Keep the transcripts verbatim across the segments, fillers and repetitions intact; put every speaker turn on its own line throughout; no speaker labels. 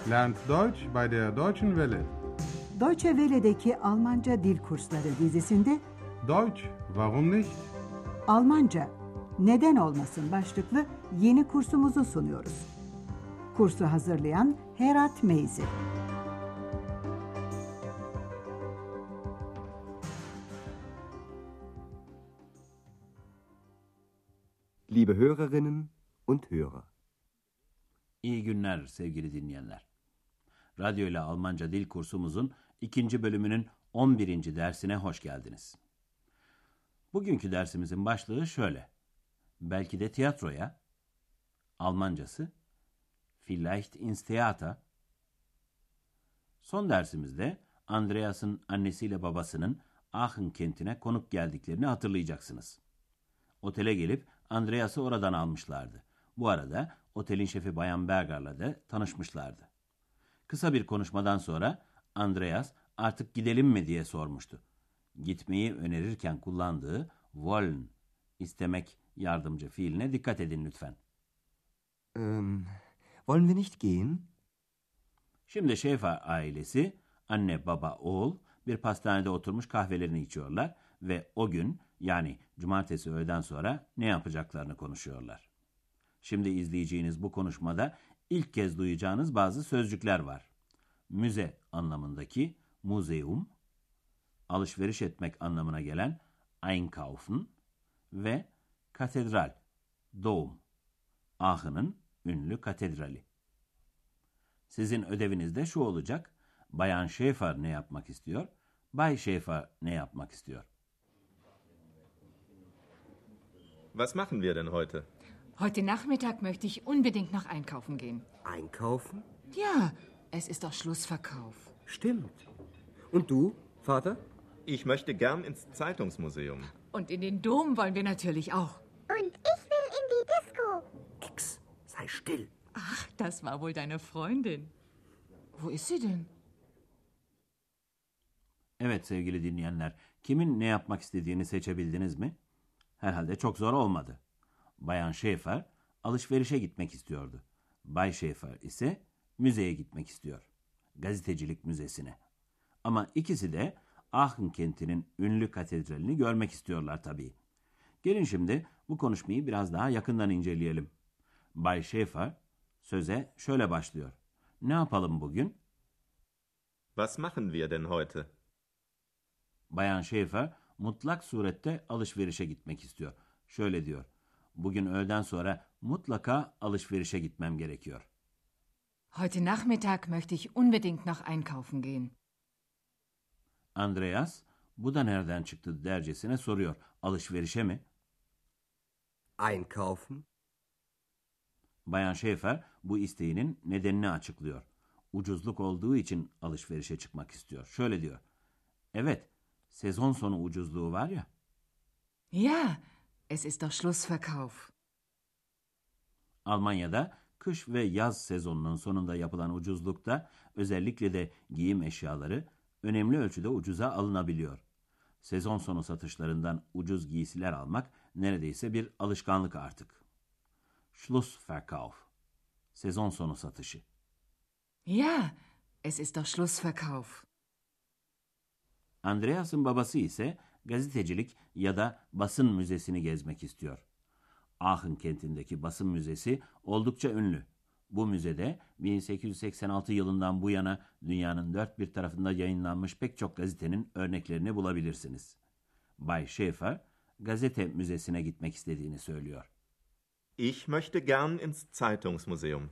Lernt Deutsch bei der Deutschen Welle.
Deutsche Welle'deki Almanca Dil Kursları dizisinde
Deutsch, warum nicht?
Almanca Neden Olmasın başlıklı yeni kursumuzu sunuyoruz. Kursu hazırlayan Herat Meyzi.
Liebe Hörerinnen und Hörer.
İyi günler sevgili dinleyenler. Radyo ile Almanca dil kursumuzun ikinci bölümünün on birinci dersine hoş geldiniz. Bugünkü dersimizin başlığı şöyle. Belki de tiyatroya, Almancası, vielleicht ins Theater. Son dersimizde Andreas'ın annesiyle babasının Aachen kentine konuk geldiklerini hatırlayacaksınız. Otele gelip Andreas'ı oradan almışlardı. Bu arada otelin şefi Bayan Berger'la da tanışmışlardı. Kısa bir konuşmadan sonra Andreas artık gidelim mi diye sormuştu. Gitmeyi önerirken kullandığı wollen, istemek yardımcı fiiline dikkat edin lütfen.
Ähm, wollen wir nicht gehen?
Şimdi Schäfer ailesi, anne, baba, oğul bir pastanede oturmuş kahvelerini içiyorlar ve o gün yani cumartesi öğleden sonra ne yapacaklarını konuşuyorlar. Şimdi izleyeceğiniz bu konuşmada ilk kez duyacağınız bazı sözcükler var. Müze anlamındaki museum, alışveriş etmek anlamına gelen einkaufen ve katedral, Dom, Aachen'ın ünlü katedrali. Sizin ödeviniz de şu olacak. Bayan Schäfer ne yapmak istiyor? Bay Schäfer ne yapmak istiyor?
Was machen wir denn heute?
Heute Nachmittag möchte ich unbedingt noch einkaufen gehen.
Einkaufen?
Ja, es ist doch Schlussverkauf.
Stimmt. Und du, Vater?
Ich möchte gern ins Zeitungsmuseum.
Und in den Dom wollen wir natürlich auch.
Und ich will in die Disco.
Nix, sei still.
Ach, das war wohl deine Freundin. Wo ist sie denn?
Evet sevgili dinleyenler, kimin ne yapmak istediğini seçebildiniz mi? Herhalde çok zor olmadı. Bayan Schäfer alışverişe gitmek istiyordu. Bay Schäfer ise müzeye gitmek istiyor. Gazetecilik müzesine. Ama ikisi de Aachen kentinin ünlü katedralini görmek istiyorlar tabii. Gelin şimdi bu konuşmayı biraz daha yakından inceleyelim. Bay Schäfer söze şöyle başlıyor. Ne yapalım bugün?
Was machen wir denn heute?
Bayan Schäfer mutlak surette alışverişe gitmek istiyor. Şöyle diyor. Bugün öğleden sonra mutlaka alışverişe gitmem gerekiyor.
Heute Nachmittag möchte ich unbedingt noch einkaufen gehen.
Andreas, bu da nereden çıktı dercesine soruyor. Alışverişe mi?
Einkaufen?
Bayan Schäfer bu isteğinin nedenini açıklıyor. Ucuzluk olduğu için alışverişe çıkmak istiyor. Şöyle diyor. Evet, sezon sonu ucuzluğu var ya.
Ja, es ist doch Schlussverkauf.
Almanya'da kış ve yaz sezonunun sonunda yapılan ucuzlukta özellikle de giyim eşyaları önemli ölçüde ucuza alınabiliyor. Sezon sonu satışlarından ucuz giysiler almak neredeyse bir alışkanlık artık. Schlussverkauf, sezon sonu satışı.
Ja, es ist doch Schlussverkauf.
Andreas'ın babası ise gazetecilik ya da basın müzesini gezmek istiyor. Aachen kentindeki basın müzesi oldukça ünlü. Bu müzede bin sekiz yüz seksen altı yılından bu yana dünyanın dört bir tarafında yayınlanmış pek çok gazetenin örneklerini bulabilirsiniz. Bay Schäfer gazete müzesine gitmek istediğini söylüyor.
Ich möchte gern ins Zeitungsmuseum.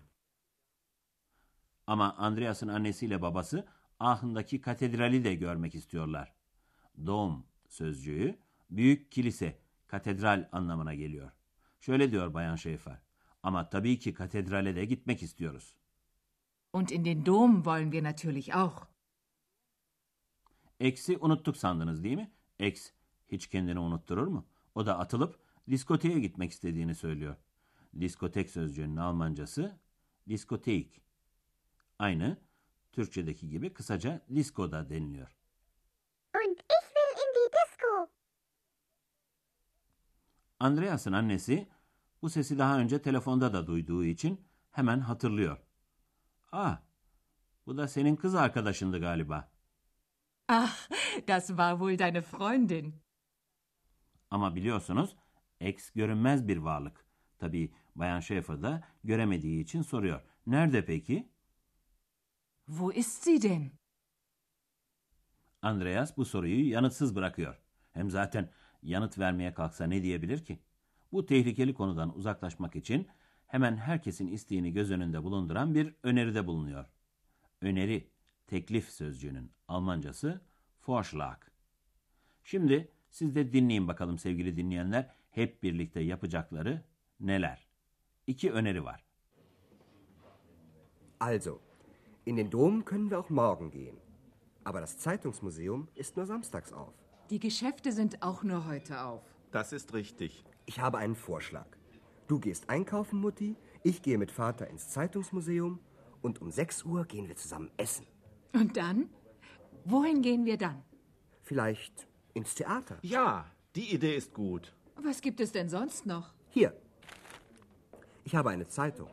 Ama Andreas'ın annesiyle babası Aachen'daki katedrali de görmek istiyorlar. Dom sözcüğü büyük kilise, katedral anlamına geliyor. Şöyle diyor Bayan Schäfer. Ama tabii ki katedrale de gitmek istiyoruz.
Und in den Dom wollen wir natürlich auch.
Eksi unuttuk sandınız değil mi? Eks hiç kendini unutturur mu? O da atılıp diskoteye gitmek istediğini söylüyor. Diskotek sözcüğünün Almancası diskotek. Aynı Türkçedeki gibi kısaca disko da deniliyor.
Und ich will in die Disco.
Andreas'ın annesi bu sesi daha önce telefonda da duyduğu için hemen hatırlıyor. Ah, Bu da senin kız arkadaşındı galiba.
Ach, das war wohl deine Freundin.
Ama biliyorsunuz ex görünmez bir varlık. Tabii Bayan Schäfer da göremediği için soruyor. Nerede peki?
Wo ist sie denn?
Andreas bu soruyu yanıtsız bırakıyor. Hem zaten yanıt vermeye kalksa ne diyebilir ki? Bu tehlikeli konudan uzaklaşmak için hemen herkesin isteğini göz önünde bulunduran bir öneride bulunuyor. Öneri, teklif sözcüğünün Almancası Vorschlag. Şimdi siz de dinleyin bakalım sevgili dinleyenler, hep birlikte yapacakları neler? İki öneri var.
Also, in den Dom können wir auch morgen gehen. Aber das Zeitungsmuseum ist nur samstags auf.
Die Geschäfte sind auch nur heute auf.
Das ist richtig.
Ich habe einen Vorschlag. Du gehst einkaufen, Mutti, ich gehe mit Vater ins Zeitungsmuseum und um sechs Uhr gehen wir zusammen essen.
Und dann? Wohin gehen wir dann?
Vielleicht ins Theater.
Ja, die Idee ist gut.
Was gibt es denn sonst noch?
Hier. Ich habe eine Zeitung.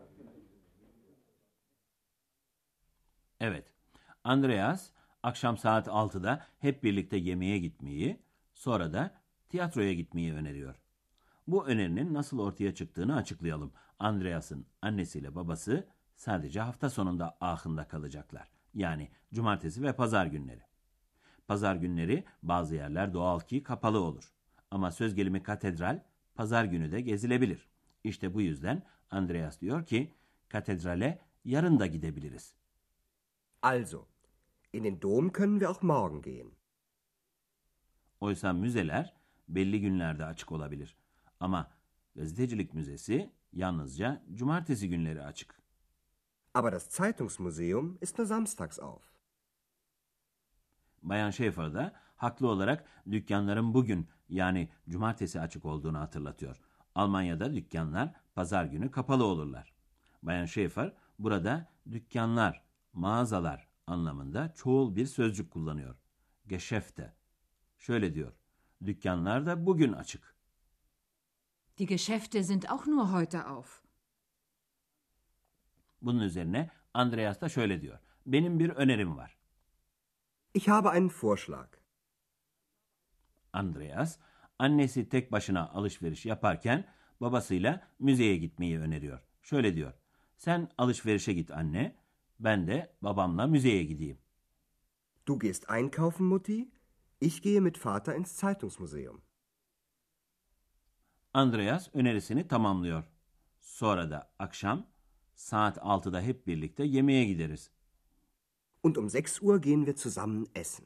Evet, Andreas akşam saat altıda hep birlikte yemeğe gitmeyi, sonra da tiyatroya gitmeyi öneriyor. Bu önerinin nasıl ortaya çıktığını açıklayalım. Andreas'ın annesiyle babası sadece hafta sonunda Aachen'da kalacaklar. Yani cumartesi ve pazar günleri. Pazar günleri bazı yerler doğal ki kapalı olur. Ama söz gelimi katedral pazar günü de gezilebilir. İşte bu yüzden Andreas diyor ki katedrale yarın da gidebiliriz.
Also, in den Dom können wir auch morgen gehen.
Oysa müzeler belli günlerde açık olabilir. Ama gazetecilik müzesi yalnızca cumartesi günleri açık.
Aber das Zeitungsmuseum ist nur samstags auf.
Bayan Schäfer da haklı olarak dükkanların bugün yani cumartesi açık olduğunu hatırlatıyor. Almanya'da dükkanlar pazar günü kapalı olurlar. Bayan Schäfer burada dükkanlar, mağazalar anlamında çoğul bir sözcük kullanıyor. Geschäfte. Şöyle diyor. Dükkanlar da bugün açık.
Die Geschäfte sind auch nur heute auf.
Bunun üzerine Andreas da şöyle diyor. Benim bir önerim var.
Ich habe einen Vorschlag.
Andreas, annesi tek başına alışveriş yaparken babasıyla müzeye gitmeyi öneriyor. Şöyle diyor. Sen alışverişe git anne, ben de babamla müzeye gideyim.
Du gehst einkaufen, Mutti, ich gehe mit Vater ins Zeitungsmuseum.
Andreas önerisini tamamlıyor. Sonra da akşam saat altıda hep birlikte yemeğe gideriz.
Und um sechs Uhr gehen wir zusammen essen.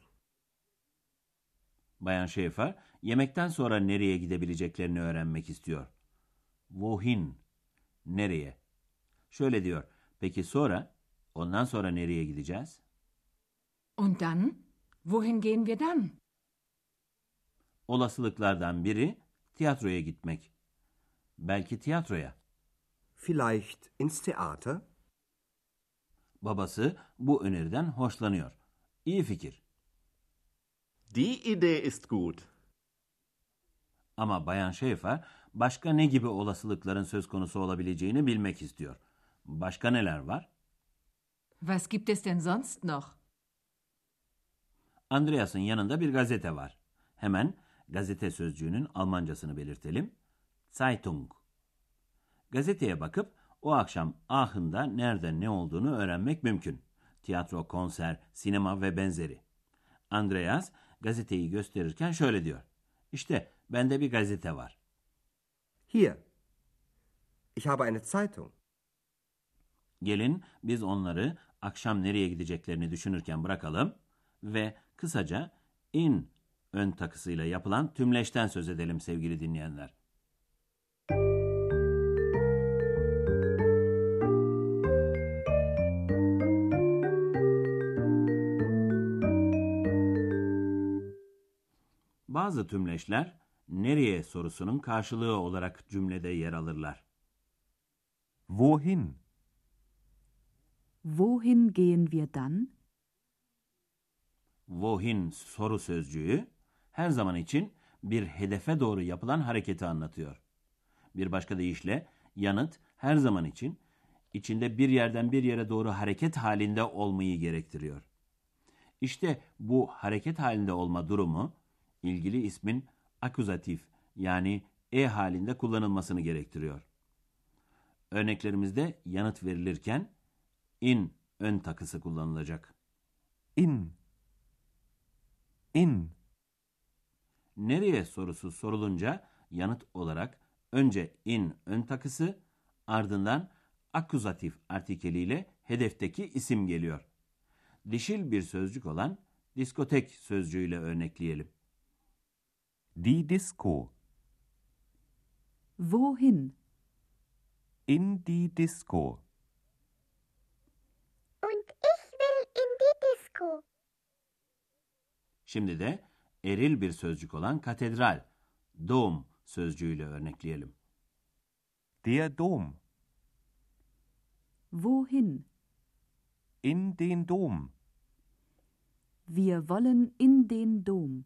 Bayan Schäfer yemekten sonra nereye gidebileceklerini öğrenmek istiyor. Wohin? Nereye? Şöyle diyor. Peki sonra? Ondan sonra nereye gideceğiz?
Und dann? Wohin gehen wir dann?
Olasılıklardan biri tiyatroya gitmek. Belki tiyatroya.
Vielleicht ins Theater?
Babası bu öneriden hoşlanıyor. İyi fikir.
Die Idee ist gut.
Ama Bayan Schäfer başka ne gibi olasılıkların söz konusu olabileceğini bilmek istiyor. Başka neler var?
Was gibt es denn sonst noch?
Andreas'ın yanında bir gazete var. Hemen gazete sözcüğünün Almancasını belirtelim. Zeitung. Gazeteye bakıp o akşam Aachen'da nerede ne olduğunu öğrenmek mümkün. Tiyatro, konser, sinema ve benzeri. Andreas gazeteyi gösterirken şöyle diyor. İşte bende bir gazete var.
Hier. Ich habe eine Zeitung.
Gelin biz onları akşam nereye gideceklerini düşünürken bırakalım ve kısaca in ön takısıyla yapılan tümleşten söz edelim sevgili dinleyenler. Bazı tümleşler nereye sorusunun karşılığı olarak cümlede yer alırlar.
Wohin?
Wohin gehen wir dann?
Wohin soru sözcüğü her zaman için bir hedefe doğru yapılan hareketi anlatıyor. Bir başka deyişle yanıt her zaman için içinde bir yerden bir yere doğru hareket halinde olmayı gerektiriyor. İşte bu hareket halinde olma durumu, ilgili ismin akuzatif yani e halinde kullanılmasını gerektiriyor. Örneklerimizde yanıt verilirken in ön takısı kullanılacak.
In. In.
Nereye sorusu sorulunca yanıt olarak önce in ön takısı, ardından akuzatif artikeliyle hedefteki isim geliyor. Dişil bir sözcük olan diskotek sözcüğüyle örnekleyelim.
Die Disco.
Wohin?
In die Disco.
Und ich will in die Disco.
Şimdi de eril bir sözcük olan katedral, dom sözcüğüyle örnekleyelim.
Der Dom.
Wohin?
In den Dom.
Wir wollen in den Dom.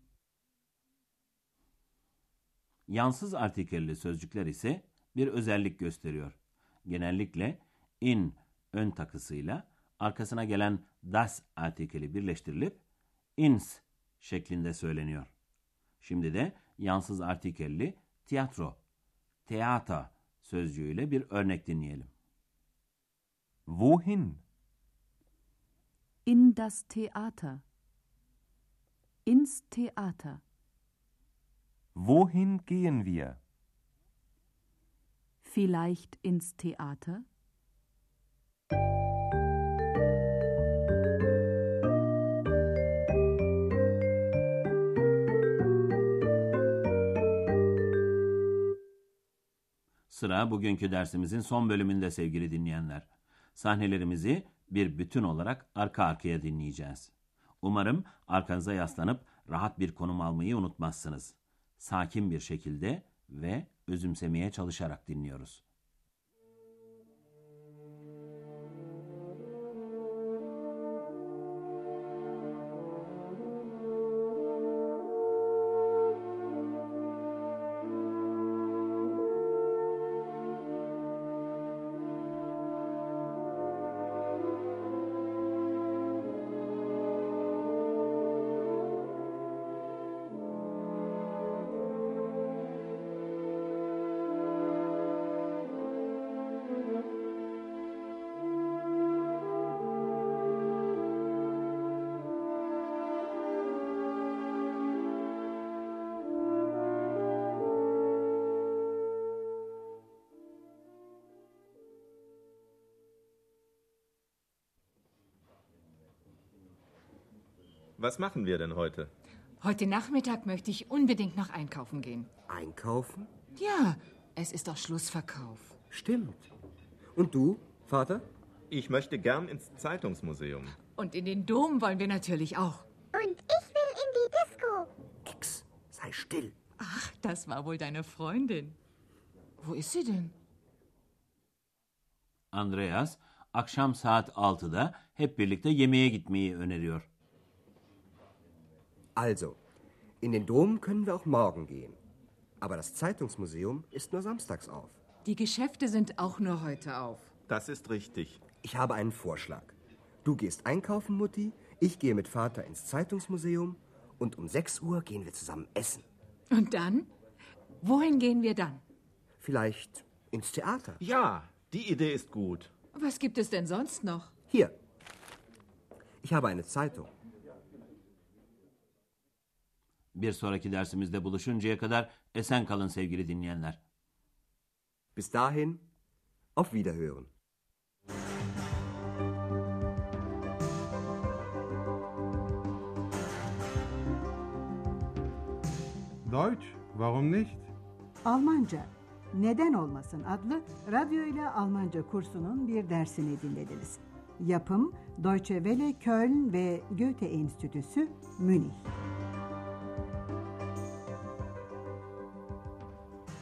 Yansız artikelli sözcükler ise bir özellik gösteriyor. Genellikle in ön takısıyla arkasına gelen das artikeli birleştirilip ins şeklinde söyleniyor. Şimdi de yansız artikelli tiyatro, teata sözcüğüyle bir örnek dinleyelim.
Wohin?
In das Theater. Ins Theater.
Wohin gehen wir?
Vielleicht ins Theater?
Sıra bugünkü dersimizin son bölümünde sevgili dinleyenler. Sahnelerimizi bir bütün olarak arka arkaya dinleyeceğiz. Umarım arkanıza yaslanıp rahat bir konum almayı unutmazsınız. Sakin bir şekilde ve özümsemeye çalışarak dinliyoruz.
Was machen wir denn heute?
Heute Nachmittag möchte ich unbedingt noch einkaufen gehen.
Einkaufen?
Ja, es ist doch Schlussverkauf.
Stimmt. Und du, Vater?
Ich möchte gern ins Zeitungsmuseum.
Und in den Dom wollen wir natürlich auch.
Und ich will in die Disco.
Nix. Sei still.
Ach, das war wohl deine Freundin. Wo ist sie denn?
Andreas, akşam saat altıda hep birlikte yemeğe gitmeyi öneriyor.
Also, in den Dom können wir auch morgen gehen. Aber das Zeitungsmuseum ist nur samstags auf.
Die Geschäfte sind auch nur heute auf.
Das ist richtig.
Ich habe einen Vorschlag. Du gehst einkaufen, Mutti, ich gehe mit Vater ins Zeitungsmuseum und um sechs Uhr gehen wir zusammen essen.
Und dann? Wohin gehen wir dann?
Vielleicht ins Theater.
Ja, die Idee ist gut.
Was gibt es denn sonst noch?
Hier. Ich habe eine Zeitung.
Bir sonraki dersimizde buluşuncaya kadar esen kalın sevgili dinleyenler.
Bis dahin, auf Wiederhören.
Deutsch, warum nicht?
Almanca Neden Olmasın adlı radyo ile Almanca kursunun bir dersini dinlediniz. Yapım Deutsche Welle Köln ve Goethe Enstitüsü Münih.